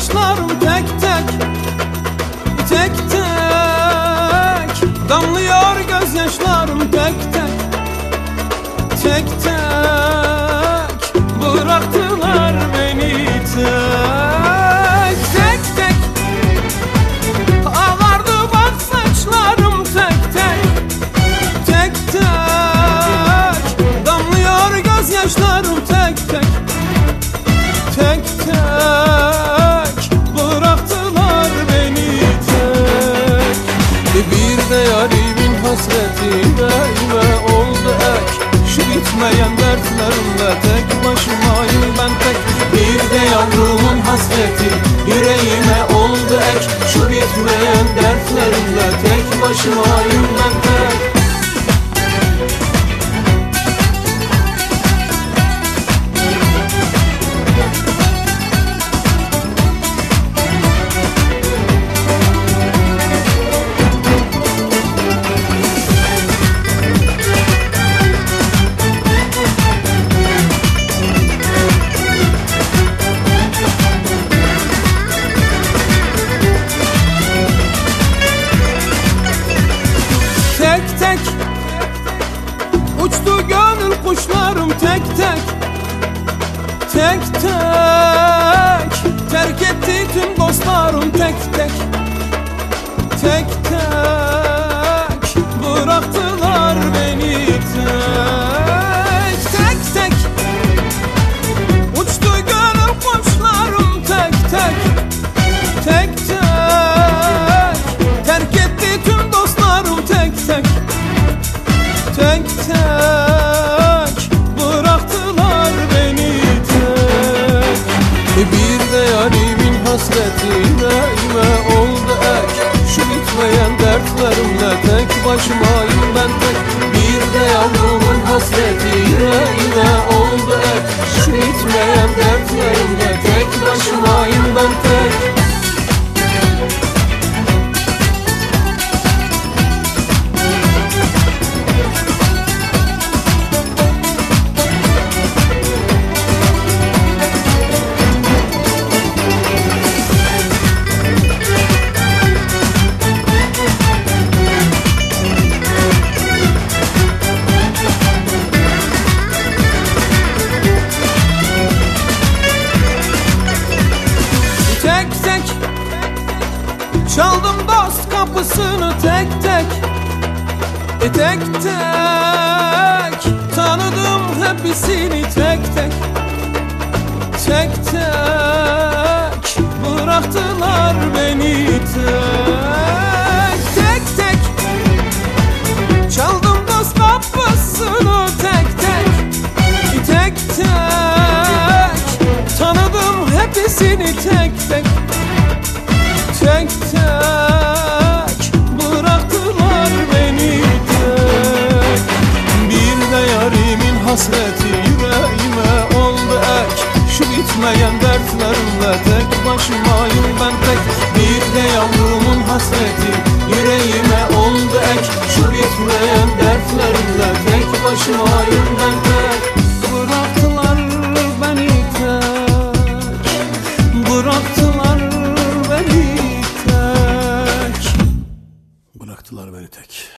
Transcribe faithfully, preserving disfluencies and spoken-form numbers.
yaşlarım tek tek, tek tek. Damlıyor gözyaşlarım tek tek, tek tek. Bıraktılar beni tek, tek tek. Ağardı bak saçlarım tek tek, tek tek. Damlıyor gözyaşlarım tek tek, tek tek. Bıraktılar beni tek. Bir de yarimin hasreti yüreğime oldu ek. Şu bitmeyen dertlerimle tek başımayım ben tek. Bir de yavrumun hasreti yüreğime oldu ek. Şu bitmeyen dertlerimle tek başımayım ben tek. Tek tek uçtu gönül kuşlarım tek tek, tek tek. Terk etti tüm dostlarım tek tek, tek tek. Bıraktılar beni tek, tek tek. Uçtu gönül kuşlarım tek tek, tek tek. Terk etti tüm dostlarım tek tek, tek tek. Bıraktılar beni tek. Bir de yarimin hasreti yüreğime oldu ek. Şu bitmeyen dertlerimle tek başımayım ben tek. Bir de yavrumun hasreti yüreğime oldu ek. Şu bitmeyen dertlerimle tek başımayım ben tek. Çaldım dost kapısını tek tek, e tek tek. Tanıdım hepsini tek tek, tek tek. Bıraktılar beni tek, tek tek. Çaldım dost kapısını tek tek, e tek tek. Tanıdım hepsini tek tek, tek tek. Bıraktılar beni tek. Bir de yarimin hasreti yüreğime oldu ek. Şu bitmeyen dertlerimle tek başımayım ben tek. Bir de yavrumun hasreti yüreğime oldu ek. Şu bitmeyen dertlerimle tek başımayım ben tek.